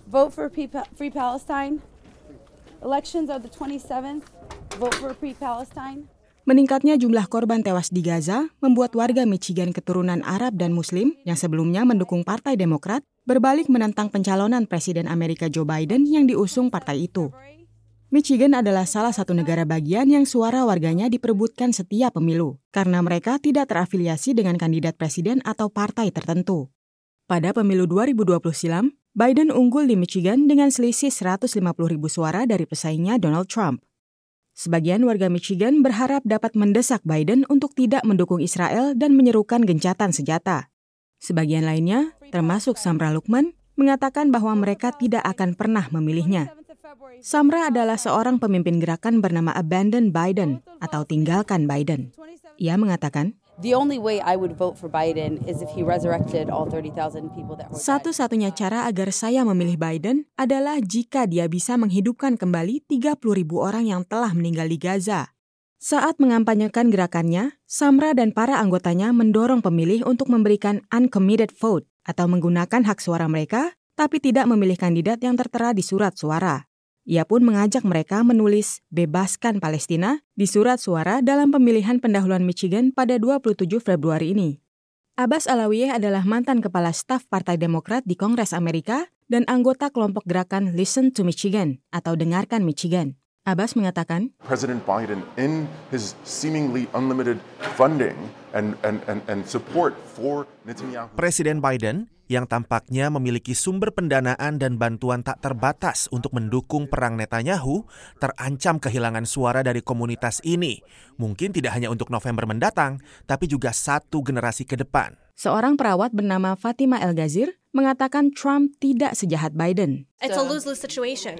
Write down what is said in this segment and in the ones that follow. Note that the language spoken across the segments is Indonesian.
Vote for Free Palestine. Elections are the 27th. Vote for Free Palestine. Meningkatnya jumlah korban tewas di Gaza membuat warga Michigan keturunan Arab dan Muslim yang sebelumnya mendukung Partai Demokrat berbalik menentang pencalonan Presiden Amerika Joe Biden yang diusung partai itu. Michigan adalah salah satu negara bagian yang suara warganya diperebutkan setiap pemilu karena mereka tidak terafiliasi dengan kandidat presiden atau partai tertentu. Pada pemilu 2020 silam, Biden unggul di Michigan dengan selisih 150.000 suara dari pesaingnya Donald Trump. Sebagian warga Michigan berharap dapat mendesak Biden untuk tidak mendukung Israel dan menyerukan gencatan senjata. Sebagian lainnya, termasuk Samra Lukman, mengatakan bahwa mereka tidak akan pernah memilihnya. Samra adalah seorang pemimpin gerakan bernama Abandon Biden atau Tinggalkan Biden. Ia mengatakan, The only way I would vote for Biden is if he resurrected all 30,000 people that were dead. Satu-satunya cara agar saya memilih Biden adalah jika dia bisa menghidupkan kembali 30.000 orang yang telah meninggal di Gaza. Saat mengampanyekan gerakannya, Samra dan para anggotanya mendorong pemilih untuk memberikan uncommitted vote atau menggunakan hak suara mereka, tapi tidak memilih kandidat yang tertera di surat suara. Ia pun mengajak mereka menulis "Bebaskan Palestina" di surat suara dalam pemilihan pendahuluan Michigan pada 27 Februari ini. Abbas Alawiyeh adalah mantan kepala staf Partai Demokrat di Kongres Amerika dan anggota kelompok gerakan Listen to Michigan atau Dengarkan Michigan. Abbas mengatakan, President Biden in his seemingly unlimited funding and support for Netanyahu. Presiden Biden yang tampaknya memiliki sumber pendanaan dan bantuan tak terbatas untuk mendukung perang Netanyahu, terancam kehilangan suara dari komunitas ini. Mungkin tidak hanya untuk November mendatang, tapi juga satu generasi ke depan. Seorang perawat bernama Fatima El Ghazir mengatakan Trump tidak sejahat Biden. It's a lose-lose situation.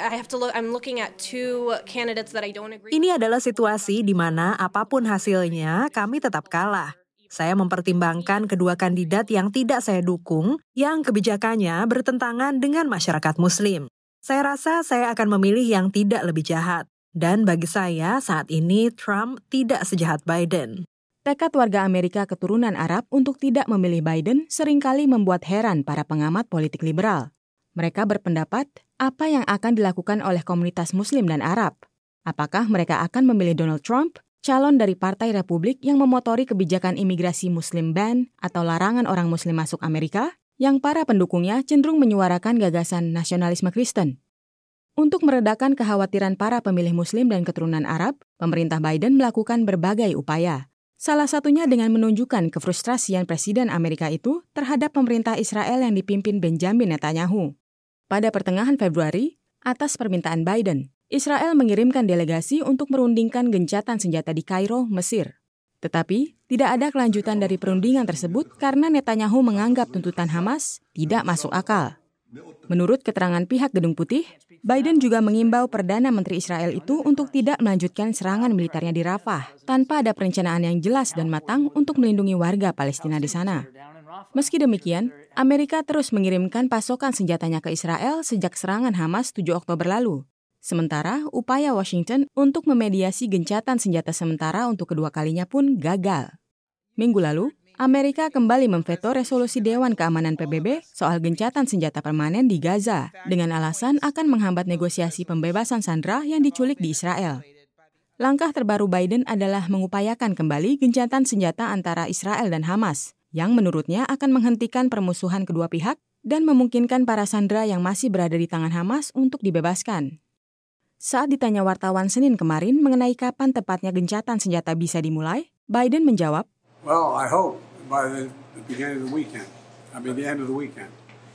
I'm looking at two candidates that I don't agree. Ini adalah situasi di mana apapun hasilnya, kami tetap kalah. Saya mempertimbangkan kedua kandidat yang tidak saya dukung, yang kebijakannya bertentangan dengan masyarakat Muslim. Saya rasa saya akan memilih yang tidak lebih jahat. Dan bagi saya, saat ini Trump tidak sejahat Biden. Tekad warga Amerika keturunan Arab untuk tidak memilih Biden seringkali membuat heran para pengamat politik liberal. Mereka berpendapat apa yang akan dilakukan oleh komunitas Muslim dan Arab. Apakah mereka akan memilih Donald Trump, calon dari Partai Republik yang memotori kebijakan imigrasi Muslim ban atau larangan orang Muslim masuk Amerika, yang para pendukungnya cenderung menyuarakan gagasan nasionalisme Kristen. Untuk meredakan kekhawatiran para pemilih Muslim dan keturunan Arab, pemerintah Biden melakukan berbagai upaya. Salah satunya dengan menunjukkan kefrustrasian Presiden Amerika itu terhadap pemerintah Israel yang dipimpin Benjamin Netanyahu. Pada pertengahan Februari, atas permintaan Biden, Israel mengirimkan delegasi untuk merundingkan gencatan senjata di Kairo, Mesir. Tetapi, tidak ada kelanjutan dari perundingan tersebut karena Netanyahu menganggap tuntutan Hamas tidak masuk akal. Menurut keterangan pihak Gedung Putih, Biden juga mengimbau Perdana Menteri Israel itu untuk tidak melanjutkan serangan militernya di Rafah tanpa ada perencanaan yang jelas dan matang untuk melindungi warga Palestina di sana. Meski demikian, Amerika terus mengirimkan pasokan senjatanya ke Israel sejak serangan Hamas 7 Oktober lalu. Sementara, upaya Washington untuk memediasi gencatan senjata sementara untuk kedua kalinya pun gagal. Minggu lalu, Amerika kembali memveto resolusi Dewan Keamanan PBB soal gencatan senjata permanen di Gaza dengan alasan akan menghambat negosiasi pembebasan sandera yang diculik di Israel. Langkah terbaru Biden adalah mengupayakan kembali gencatan senjata antara Israel dan Hamas, yang menurutnya akan menghentikan permusuhan kedua pihak dan memungkinkan para sandera yang masih berada di tangan Hamas untuk dibebaskan. Saat ditanya wartawan Senin kemarin mengenai kapan tepatnya gencatan senjata bisa dimulai, Biden menjawab, Well, I hope by the beginning of the weekend. The end of the weekend.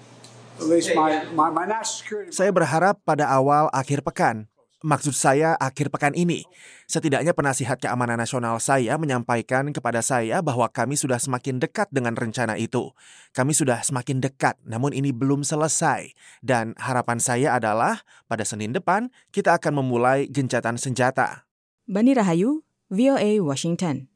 At least my national security. Saya berharap pada awal akhir pekan. Maksud saya akhir pekan ini. Setidaknya penasihat keamanan nasional saya menyampaikan kepada saya bahwa kami sudah semakin dekat dengan rencana itu. Kami sudah semakin dekat, namun ini belum selesai. Dan harapan saya adalah pada Senin depan kita akan memulai gencatan senjata. Bani Rahayu, VOA Washington.